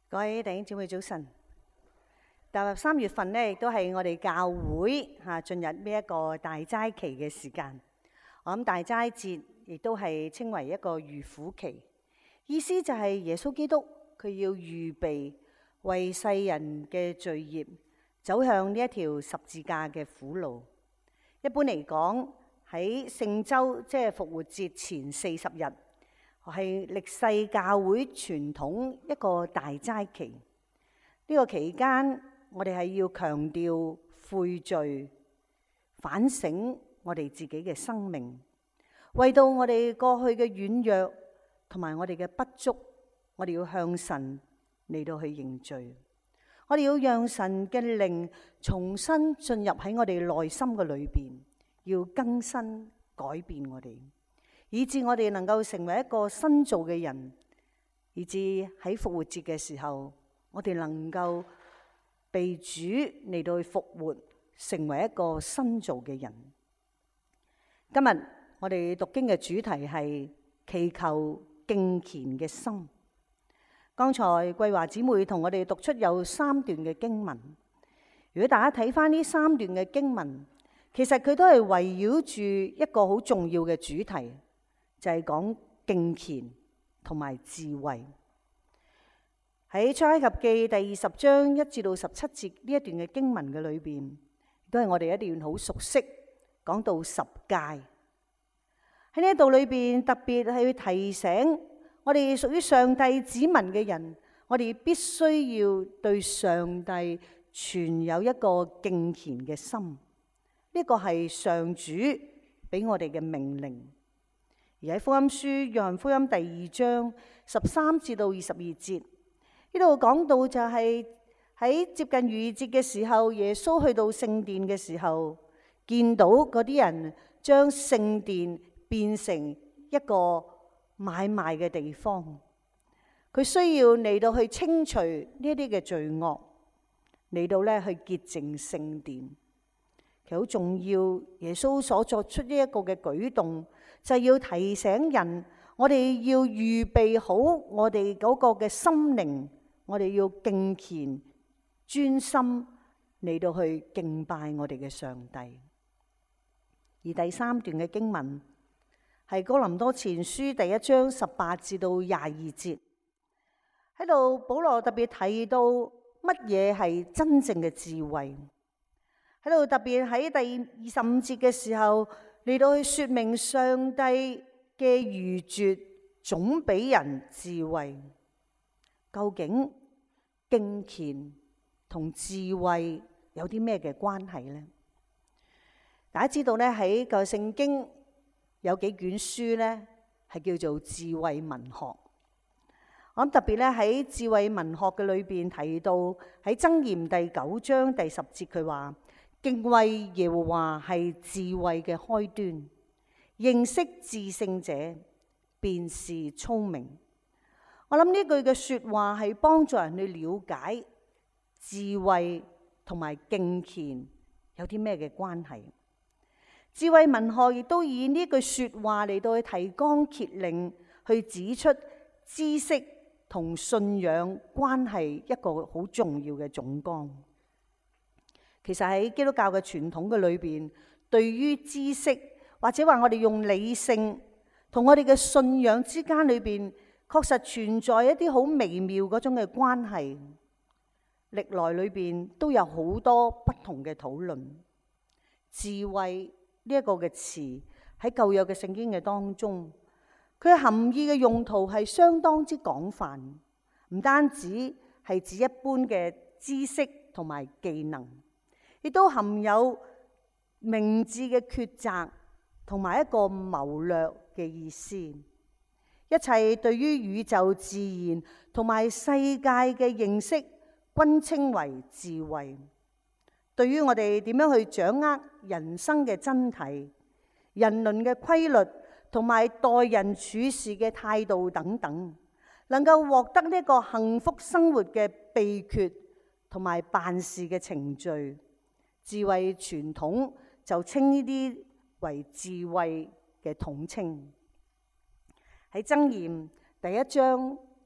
各位弟兄姊妹早晨，踏入3月份呢，亦都係我哋教會進入呢一個大齋期嘅時間。我諗大齋節亦都係稱為一個預苦期，意思就係耶穌基督佢要預備為世人嘅罪孽走向呢一條十字架嘅苦路。一般嚟講，喺聖週即係復活節前40日。係歷世教會傳統一個大齋期，呢個期間我哋係要強調悔罪、反省我哋自己嘅生命，為到我哋過去嘅軟弱同埋我哋嘅不足，我哋要向神嚟到去認罪，我哋要讓神嘅靈重新進入喺我哋內心嘅裏邊，要更新改變我哋。以致我哋能夠成為一個新造嘅人，以致喺復活節嘅時候，我哋能夠被主嚟到去復活，成為一個新造嘅人。今日我哋讀經嘅主題係祈求敬虔嘅心。剛才桂華姊妹同我哋讀出有3段嘅經文。如果大家睇翻呢3段嘅經文，其實佢都係圍繞住一個好重要嘅主題。就係講敬虔同埋智慧。喺出埃及記第20章1至到17節呢一段嘅經文嘅裏邊，都係我哋一段好熟悉，講到10誡。喺呢一度裏邊，特別係去提醒我哋屬於上帝子民嘅人，我哋必須要對上帝存有一個敬虔嘅心。呢個係上主俾我哋嘅命令。而喺福音書約翰福音第2章13至到22節，呢度講到就係喺接近逾越節嘅時候，耶穌去到聖殿嘅時候，見到嗰啲人將聖殿變成一個買賣嘅地方，佢需要嚟到去清除呢啲嘅罪惡，嚟到咧去潔淨聖殿。其實好重要，耶穌所作出呢一個嘅舉動，就係要提醒人，我哋要預備好我哋嗰個嘅心靈，我哋要敬虔專心嚟到去敬拜我哋嘅上帝。而第3段嘅經文係哥林多前書第1章18至到22節，喺度保羅特別提到乜嘢係真正嘅智慧。喺度特別喺第25節嘅時候嚟到去說明上帝嘅愚拙總比人智慧。究竟敬虔同智慧有啲咩嘅關係呢？大家知道咧，喺舊聖經有幾卷書咧係叫做智慧文學。我諗特別咧喺智慧文學嘅裏邊提到，喺箴言第9章第10節佢話，敬畏耶和華係智慧嘅開端，認識至聖者便是聰明。我諗呢句嘅說話係幫助人去了解智慧同埋敬虔有啲咩嘅關係。智慧文學亦都以呢句說話嚟到去提綱挈領，去指出知識同信仰關係一個好重要嘅總綱。其實喺基督教嘅傳統嘅裏邊，對於知識或者話我哋用理性同我哋嘅信仰之間裏邊，確實存在一啲好微妙嗰種嘅關係。歷來裏邊都有好多不同嘅討論。智慧呢一個嘅詞喺舊約嘅聖經嘅當中，佢嘅含義嘅用途係相當之廣泛，唔單止係指一般嘅知識同埋技能，亦都含有明智嘅抉擇同埋一個謀略嘅意思。一切對於宇宙自然同埋世界嘅認識，均稱為智慧。對於我哋點樣去掌握人生嘅真諦、人倫嘅規律同埋待人處事嘅態度等等，能夠獲得呢個幸福生活嘅秘訣同埋辦事嘅程序，智慧傳統就稱呢啲為智慧嘅統稱。喺箴言第1章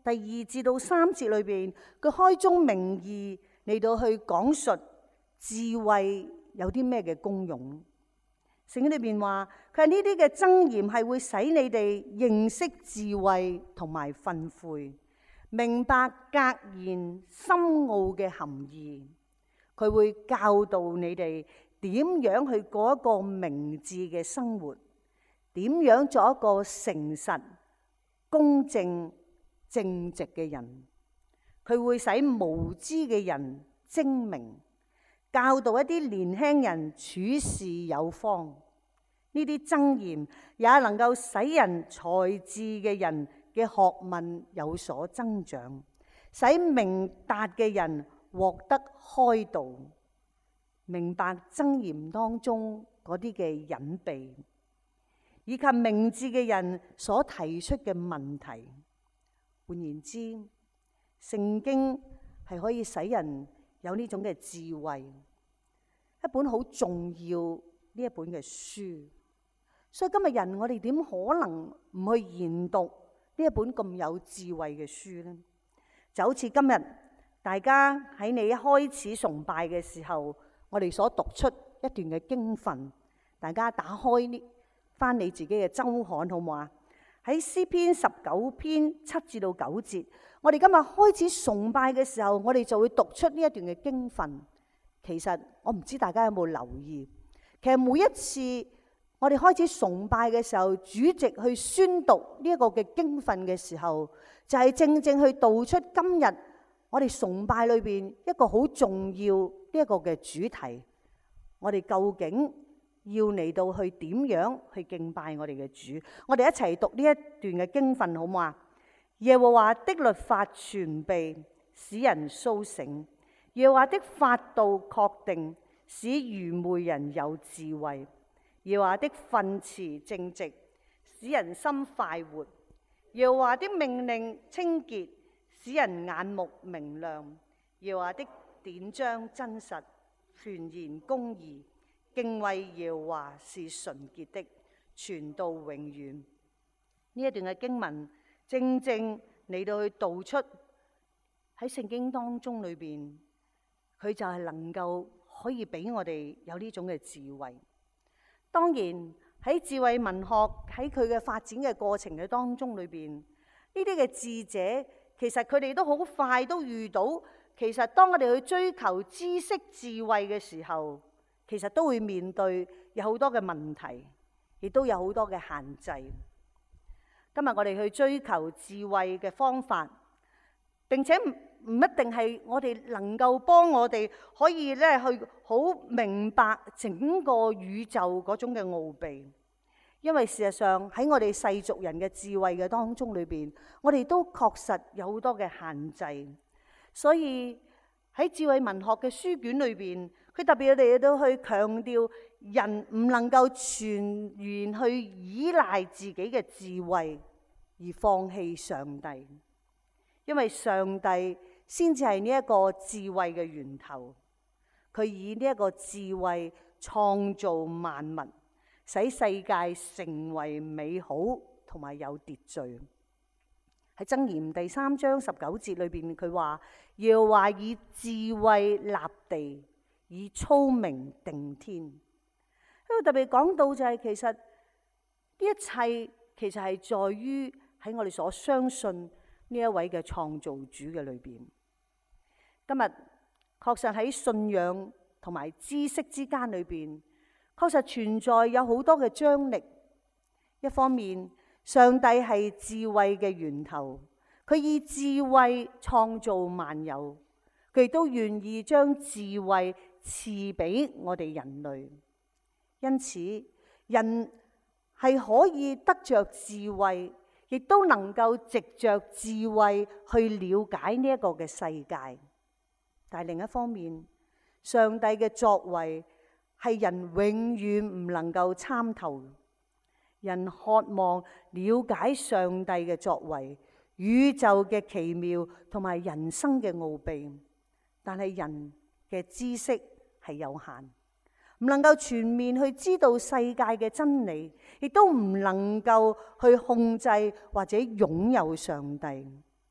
第2至到3節裏邊，佢開宗明義嚟到去講述智慧有啲咩嘅功用。聖經裏邊話，佢係呢啲嘅箴言係會使你哋認識智慧同埋訓誨，明白格言深奧嘅含義。佢會教導你哋點樣去過一個明智嘅生活，點樣做一個誠實、公正、正直嘅人。佢會使無知嘅人精明，教導一啲年輕人處事有方。呢啲箴言也能夠使人才智嘅人嘅學問有所增長，使明達嘅人獲得開導，明白箴言當中嗰啲嘅隱秘，以及明智嘅人所提出嘅問題。換言之，聖經係可以使人有呢種嘅智慧，一本好重要呢一本嘅書。所以今日人我哋點可能唔去研讀呢一本咁有智慧嘅書呢？就好似今日大家喺你一開始崇拜嘅時候，我哋所讀出一段嘅經訓，大家打開翻你自己嘅周刊好唔好啊？喺詩篇19篇7至到9節，我哋今日開始崇拜嘅時候，我哋就會讀出呢一段嘅經訓。其實我唔知大家有冇留意，其實每一次我哋開始崇拜嘅時候，主席去宣讀呢一個嘅經訓嘅時候，就係正正去道出今日我哋崇拜裏邊一個好重要呢一個嘅主題。我哋究竟要嚟到去點樣去敬拜我哋嘅主？我哋一齊讀呢一段嘅經訓好唔好啊？耶和華的律法全備，使人甦醒；耶和華的法度確定，使愚昧人有智慧。耶和華的訓詞正直，使人心快活；耶和華的命令清潔，使人眼目明亮；耶和華的典章真實，全然公義。敬畏耶和華是純潔的，傳到永遠。呢一段嘅經文正正嚟到去道出喺聖經當中裏邊，佢就係能夠可以俾我哋有呢種嘅智慧。當然喺智慧文學喺佢嘅發展嘅過程嘅當中裏邊，呢啲嘅智者其實佢哋都好快都遇到，其實當我哋去追求知識智慧嘅時候，其實都會面對有好多嘅問題，亦都有好多嘅限制。今日我哋去追求智慧嘅方法，並且唔一定係我哋能夠幫我哋可以咧去好明白整個宇宙嗰種嘅奧秘，因為事實上喺我哋世俗人嘅智慧嘅當中裏邊，我哋都確實有好多嘅限制。所以喺智慧文學嘅書卷裏邊，佢特別嚟到去強調人唔能夠全然去依賴自己嘅智慧而放棄上帝，因為上帝先至係呢一個智慧嘅源頭。佢以呢一個智慧創造萬物，使世界成為美好同埋有秩序。喺箴言第3章19節裏邊，佢話耶和華以智慧立地，以聰明定天。佢特別講到就係其實呢一切其實係在於喺我哋所相信呢一位嘅創造主嘅裏邊。今日確實喺信仰同埋知識之間裏邊，確實存在有好多嘅張力。一方面，上帝係智慧嘅源頭，佢以智慧創造萬有，佢亦都願意將智慧賜俾我哋人類。因此，人係可以得着智慧，亦都能夠藉着智慧去了解呢一個嘅世界。但係另一方面，上帝嘅作為係人永遠唔能夠參透。人渴望了解上帝嘅作為、宇宙嘅奇妙同埋人生嘅奧秘，但係人嘅知識係有限，唔能夠全面去知道世界嘅真理，亦都唔能夠去控制或者擁有上帝。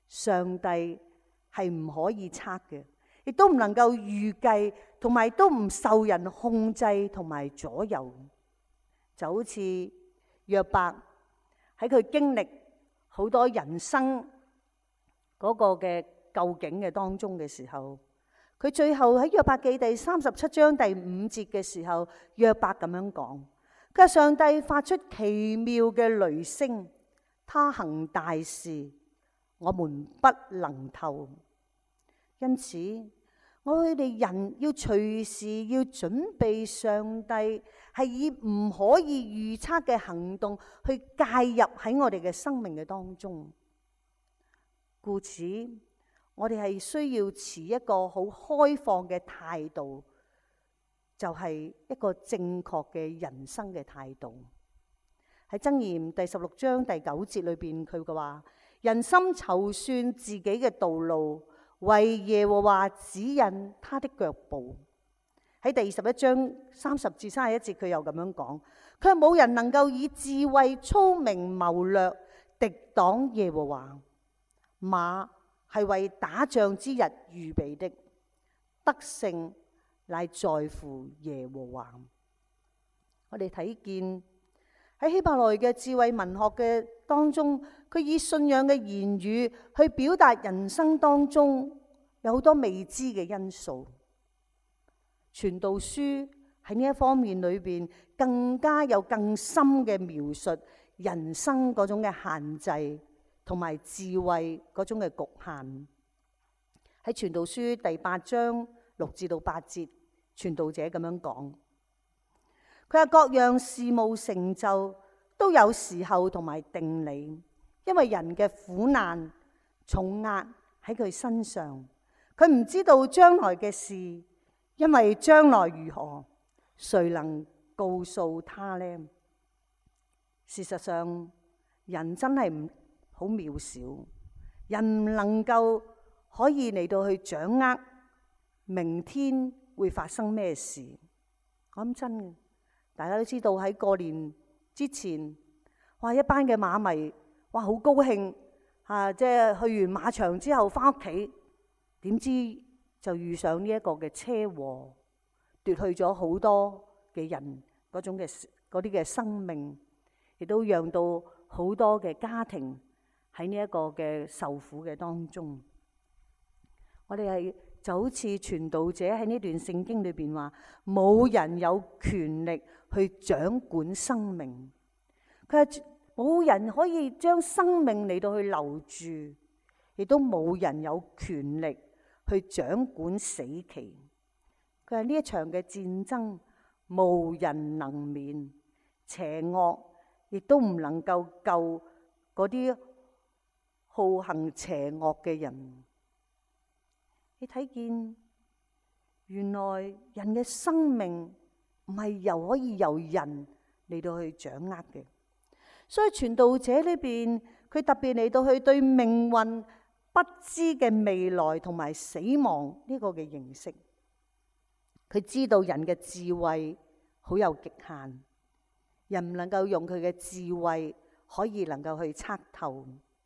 上帝係唔可以測嘅，亦都唔能夠預計，同埋都唔受人控制同埋左右。就好似約伯喺佢經歷好多人生嗰個嘅究竟嘅當中嘅時候，佢最後喺約伯記第37章第5節嘅時候，約伯咁樣講：佢話上帝發出奇妙嘅雷聲，他行大事，我們不能透。因此，我哋人要隨時要準備上帝係以唔可以預測嘅行動去介入喺我哋嘅生命嘅當中。故此，我哋係需要持一個好開放嘅態度，就係一個正確嘅人生嘅態度。喺箴言第16章第9節裏邊，佢嘅話：人心籌算自己嘅道路，為耶和華指引他的腳步。喺第21章30至31節，佢又咁樣講：佢話冇人能夠以智慧、聰明、謀略敵擋耶和華。馬係為打仗之日預備的，得勝乃在乎耶和華。我哋睇見喺希伯來嘅智慧文學嘅當中，佢以信仰嘅言語去表達人生當中有好多未知嘅因素。傳道書喺呢一方面裏邊，更加有更深嘅描述人生嗰種嘅限制，同埋智慧嗰種嘅局限。喺傳道書第8章6至8節，傳道者咁樣講：佢話各樣事務成就都有時候同埋定理，因為人嘅苦難重壓喺佢身上，佢唔知道將來嘅事，因為將來如何，誰能告訴他呢？事實上，人真係唔好渺小，人唔能夠可以嚟到去掌握明天會發生咩事。我諗真嘅，大家都知道喺過年之前，哇一班嘅馬迷，哇好高興嚇，即係去完馬場之後翻屋企，點知就遇上呢一個嘅車禍，奪去咗好多嘅人嗰啲嘅生命，亦都讓到好多嘅家庭喺呢一個嘅受苦嘅當中。我哋係就好似傳道者喺呢段聖經裏邊話，冇人有權力去掌管生命。佢係冇人可以將生命嚟到去留住，亦都冇人有權力去掌管死期。佢係呢一場嘅戰爭，無人能免，邪惡亦都唔能夠救嗰啲好行邪惡嘅人。你睇見原來人嘅生命唔係可以由人嚟到去掌握嘅，所以傳道者呢邊佢特別嚟到去對命運不知嘅未來同埋死亡呢個嘅認識。佢知道人嘅智慧好有極限，人唔能夠用佢嘅智慧可以能夠去測透。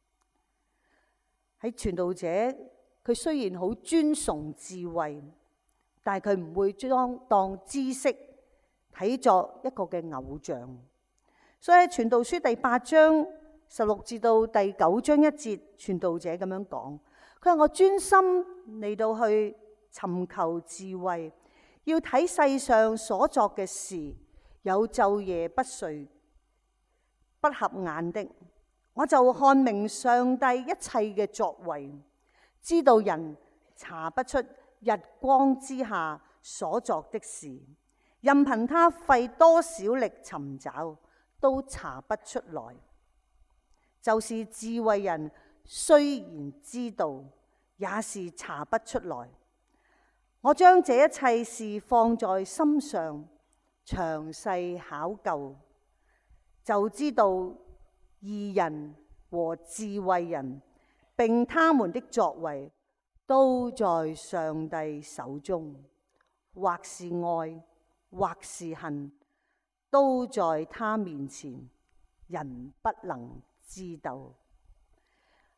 喺傳道者，佢雖然好尊崇智慧，但係佢唔會當知識睇作一個嘅偶像。所以喺傳道書第8章16至到第9章1節，傳道者咁樣講：佢話我專心嚟到去尋求智慧，要睇世上所作嘅事，有晝夜不睡、不合眼的，我就看明上帝一切嘅作為。知道人查不出日光之下所作的事，任憑他費多少力尋找，都查不出來。就是智慧人雖然知道，也是查不出來。我將這一切事放在心上，詳細考究，就知道義人和智慧人並他們的作為都在上帝手中，或是愛，或是恨，都在他面前，人不能知道。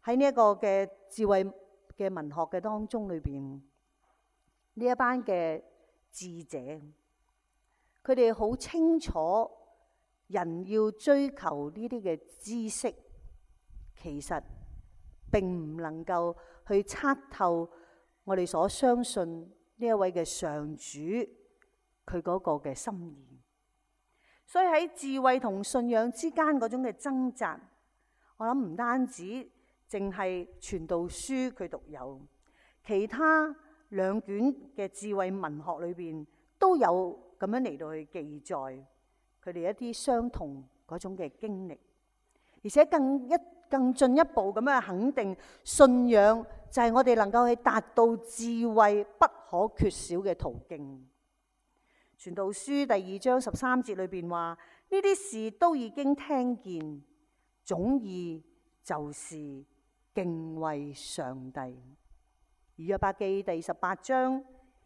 喺呢一個嘅智慧嘅文學嘅當中裏邊，呢一班嘅智者，佢哋好清楚人要追求呢啲嘅知識，其實並唔能夠去測透我哋所相信呢一位嘅上主佢嗰個嘅心意。所以喺智慧同信仰之間嗰種嘅掙扎，我諗唔單止淨係傳道書佢獨有，其他兩卷嘅智慧文學裏邊都有咁樣嚟到去記載佢哋一啲相同嗰種嘅經歷，而且更進一步咁樣肯定信仰就係我哋能夠去達到智慧不可缺少嘅途徑。傳道書第2章13節裏邊話：呢啲事都已經聽見，總意就是敬畏上帝。而約伯記第18章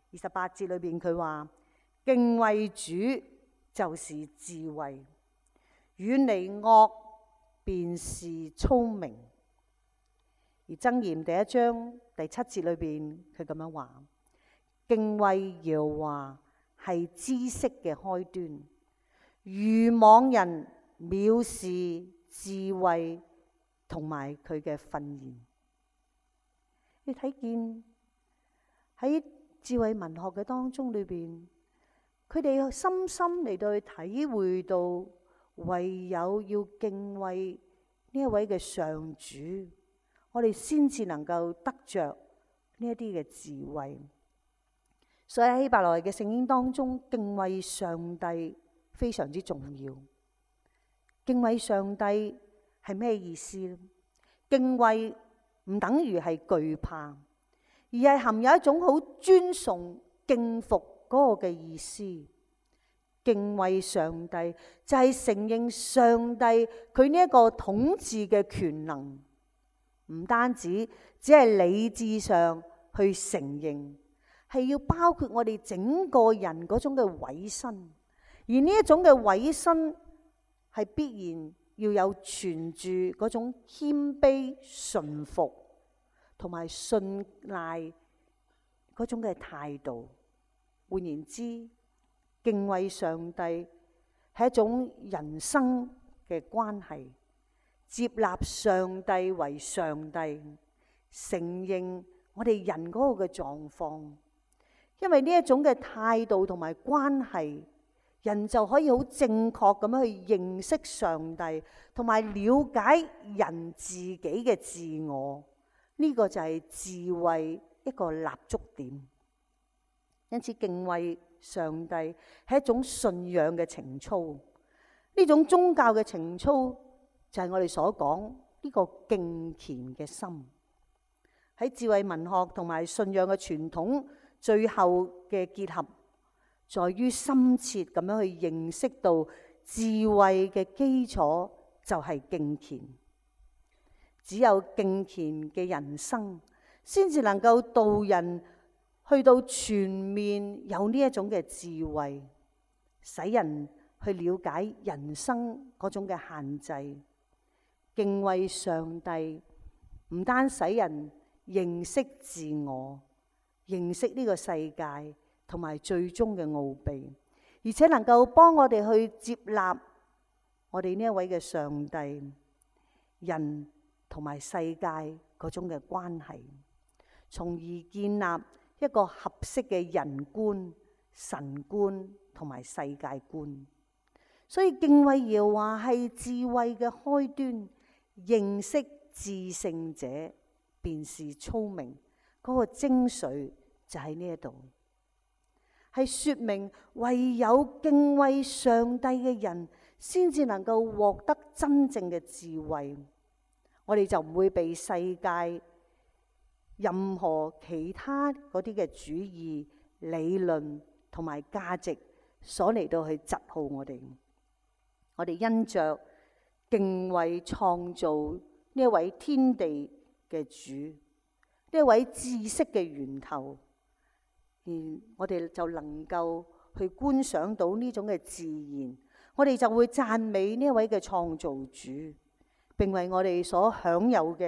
28節裏邊佢話：敬畏主就是智慧，遠離惡便是聰明。而箴言第1章第7節裏邊佢咁樣話：敬畏耶和華係知識嘅開端，愚妄人藐視智慧同埋佢嘅訓言。你睇見喺智慧文學嘅當中裏邊，佢哋深深嚟到去體會到，唯有要敬畏呢一位嘅上主，我哋先至能夠得着呢一啲嘅智慧。所以喺希伯來嘅聖經當中，敬畏上帝非常之重要。敬畏上帝係咩意思呢？敬畏唔等於係懼怕，而係含有一種好尊崇、敬服嗰個嘅意思。敬畏上帝就係承認上帝佢呢一個統治嘅權能，唔單止只係理智上去承認，係要包括我哋整個人嗰種嘅委身，而呢一種嘅委身係必然要有存住嗰種謙卑、順服同埋信賴嗰種嘅態度。換言之，敬畏上帝係一種人生嘅關係，接納上帝為上帝，承認我哋人嗰個嘅狀況。因為呢一種嘅態度同埋關係，人就可以好正確咁樣去認識上帝，同埋了解人自己嘅自我。呢個就係智慧一個立足點。因此敬畏上帝係一種信仰嘅情操，呢種宗教嘅情操就係我哋所講呢個敬虔嘅心。喺智慧文學同埋信仰嘅傳統最後嘅結合，在於深切咁樣去認識到智慧嘅基礎就係敬虔。只有敬虔嘅人生，先至能夠導人去到全面有呢一種嘅智慧，使人去了解人生嗰種嘅限制。敬畏上帝唔單使人認識自我，認識呢個世界同埋最終嘅奧秘，而且能夠幫我哋去接納我哋呢一位嘅上帝，人同埋世界嗰種嘅關係，從而建立一個合適嘅人觀、神觀同埋世界觀。所以敬畏耶和華係智慧嘅開端，認識至聖者便是聰明。嗰個精髓就喺呢一度，係說明唯有敬畏上帝嘅人，先至能夠獲得真正嘅智慧。我哋就唔會被世界任何其他嗰啲嘅主義、理論同埋價值所嚟到去窒耗我哋。我哋因着敬畏創造呢一位天地嘅主，呢一位知識嘅源頭，而我哋就能夠去觀賞到呢種嘅自然，我哋就會讚美呢一位嘅創造主，並為我哋所享有嘅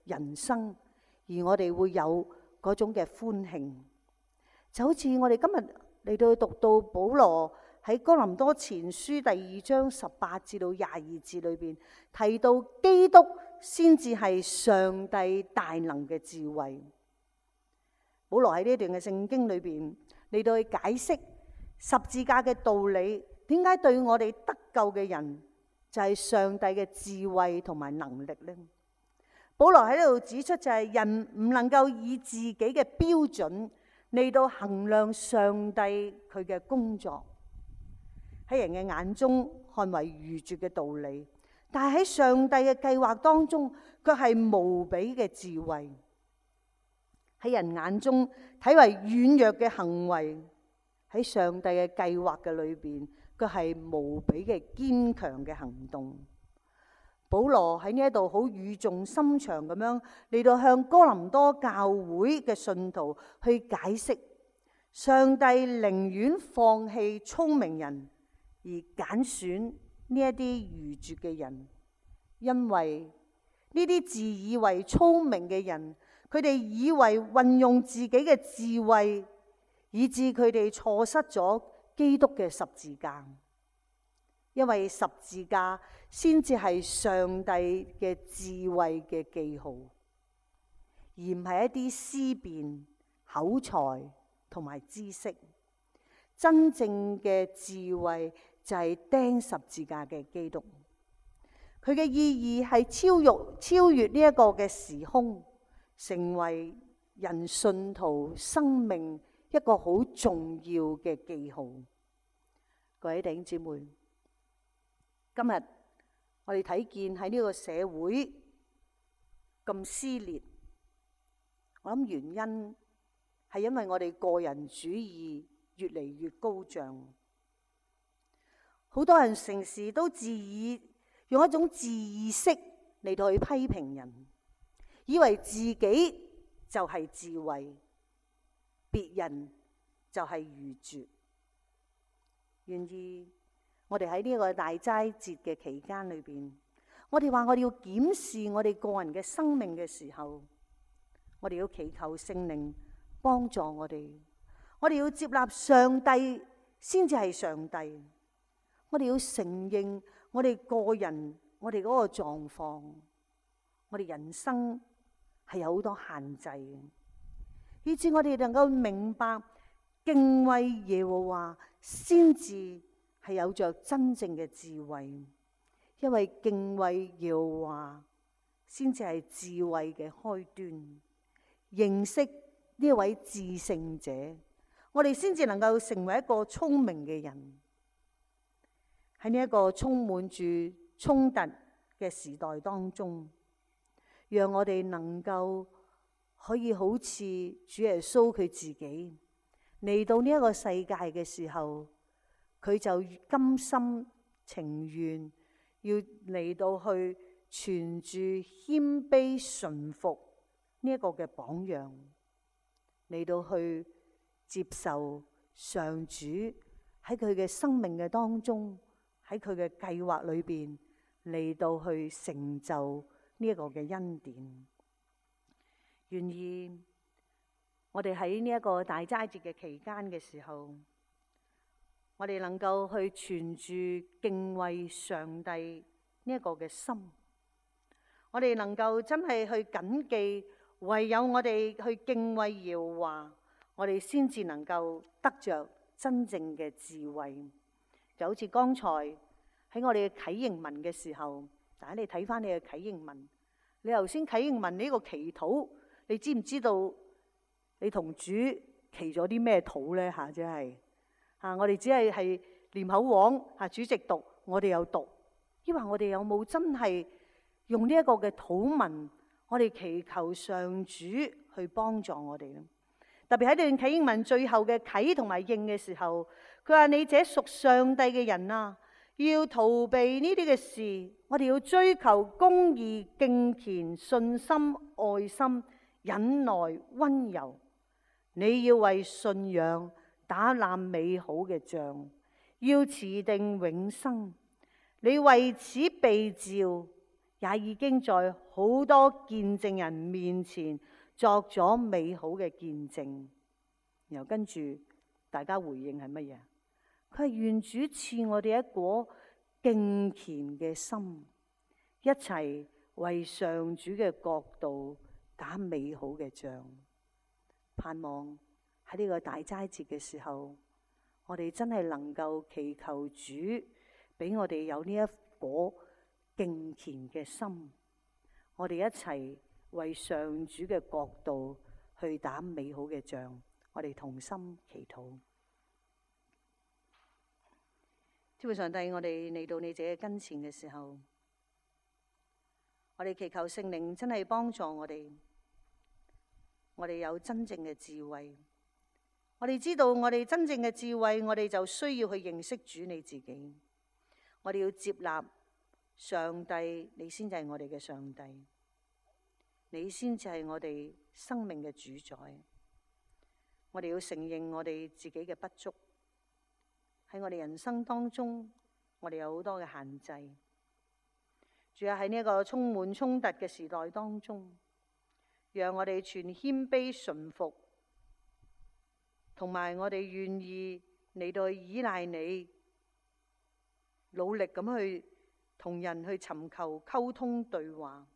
人生，而我哋會有嗰種嘅歡慶。就好似我哋今日嚟到讀到保羅喺哥林多前書第2章18至到22節裏邊提到，基督先至係上帝大能嘅智慧。保羅喺呢一段嘅聖經裏邊嚟到去解釋十字架嘅道理，點解對我哋得救嘅人就係上帝嘅智慧同埋能力呢？保羅喺度指出，就係人唔能夠以自己嘅標準嚟到衡量上帝佢嘅工作，喺人嘅眼中看為愚拙嘅道理，但係喺上帝嘅計劃當中，卻係無比嘅智慧。喺人眼中睇為軟弱嘅行為，喺上帝嘅計劃嘅裏邊，佢係無比嘅堅強嘅行動。保羅喺呢一度好語重心長咁樣嚟到向哥林多教會嘅信徒去解釋，上帝寧願放棄聰明人而揀選呢一啲愚拙嘅人，因為呢啲自以為聰明嘅人，佢哋以為運用自己嘅智慧，以致佢哋錯失咗基督嘅十字架。因為十字架先至係上帝嘅智慧嘅記號，而唔係一啲思辨、口才同埋知識。真正嘅智慧就係釘十字架嘅基督，佢嘅意義係超越呢一個嘅時空，成為人信徒生命一個好重要嘅記號。各位弟兄姊妹，今日我哋睇見喺呢個社會咁撕裂，我諗原因係因為我哋個人主義越嚟越高漲，好多人成時都自以用一種自意識嚟到去批評人，以為自己就係智慧，別人就係愚拙。願意我哋喺呢個大齋節嘅期間裏邊，我哋話我哋要檢視我哋個人嘅生命嘅時候，我哋要祈求聖靈幫助我哋，我哋要接納上帝先至係上帝，我哋要承認我哋個人我哋嗰個狀況，我哋人生係有好多限制嘅，以致我哋能夠明白敬畏耶和華先至係有着真正嘅智慧，因為敬畏耶和華先至係智慧嘅開端。認識呢一位至聖者，我哋先至能夠成為一個聰明嘅人。喺呢一個充滿住衝突嘅時代當中，讓我哋能夠可以好似主耶穌佢自己嚟到呢一個世界嘅時候，佢就甘心情願要嚟到去存住謙卑順服呢一個嘅榜樣，嚟到去接受上主喺佢嘅生命嘅當中，喺佢嘅計劃裏邊嚟到去成就呢一個嘅恩典。願意我哋喺呢一個大齋節嘅期間嘅時候，我哋能夠去存住敬畏上帝呢一個嘅心，我哋能夠真係去謹記，唯有我哋去敬畏耶和華，我哋先至能夠得着真正嘅智慧。就好似剛才喺我哋嘅啟應文嘅時候，大家你睇翻你嘅啟應文，你頭先啟應文呢個祈禱，你知唔知道你同主祈咗啲咩禱咧？吓，真係。我哋只係念口簧，主席讀，我哋有讀。抑或我哋有冇真係用呢一個嘅禱文，我哋祈求上主去幫助我哋咧？特別喺段啟應文最後嘅啟同埋應嘅時候，佢話：你這屬上帝嘅人啊，要逃避呢啲嘅事，我哋要追求公義、敬虔、信心、愛心、忍耐、溫柔。你要為信仰打那美好嘅仗，要持定永生。你為此被召， 也已經在好多見證人面前作咗美好嘅見證。然後跟住大家回應係乜嘢？佢係願主賜我哋一顆敬虔嘅心，一齊為上主嘅國度打美好嘅仗。盼望喺呢個大齋節嘅時候，我哋真係能夠祈求主俾我哋有呢一顆敬虔嘅心，我哋一齊為上主嘅國度去打美好嘅仗。我哋同心祈禱。天父上帝，我哋嚟到你自己跟前嘅時候，我哋祈求聖靈真係幫助我哋。我哋有真正嘅智慧，我哋知道我哋真正嘅智慧，我哋就需要去認識主你自己。我哋要接納上帝，你先至係我哋嘅上帝，你先至係我哋生命嘅主宰。我哋要承認我哋自己嘅不足，喺我哋人生當中，我哋有好多嘅限制。主要喺呢一個充滿衝突嘅時代當中，讓我哋全謙卑順服，同埋我哋願意嚟到依賴你，努力咁去同人去尋求溝通對話，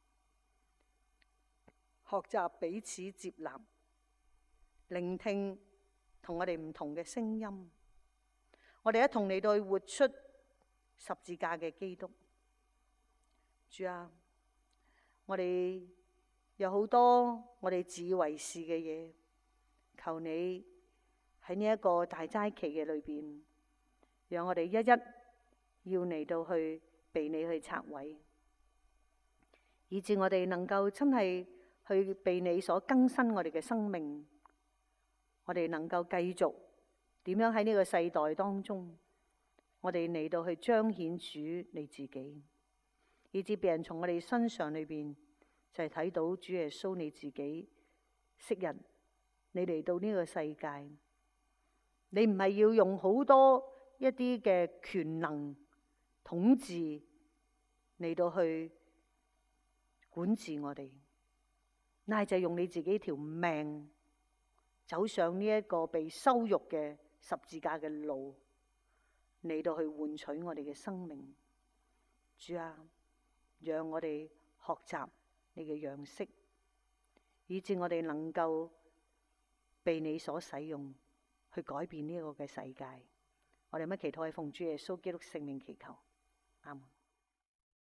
學習彼此接納，聆聽同我哋唔同嘅聲音。我哋一同嚟到去活出十字架嘅基督。主啊，我哋有好多我哋自以為是嘅嘢，求你喺呢一個大齋期嘅裏邊，讓我哋一一要嚟到去被你去拆毀，以致我哋能夠真係去被你所更新我哋嘅生命。我哋能夠繼續點樣喺呢個世代當中，我哋嚟到去彰顯主你自己，以致別人從我哋身上裏邊就係睇到主耶穌你自己。昔日你嚟到呢個世界，你唔係要用好多一啲嘅權能統治嚟到去管治我哋，乃係就用你自己條命走上呢一個被羞辱嘅十字架嘅路，嚟到去換取我哋嘅生命。主啊，讓我哋學習你嘅樣式，以致我哋能夠被你所使用，去改變呢個嘅世界。我哋乜祈禱係奉主耶穌基督聖名祈求，阿門。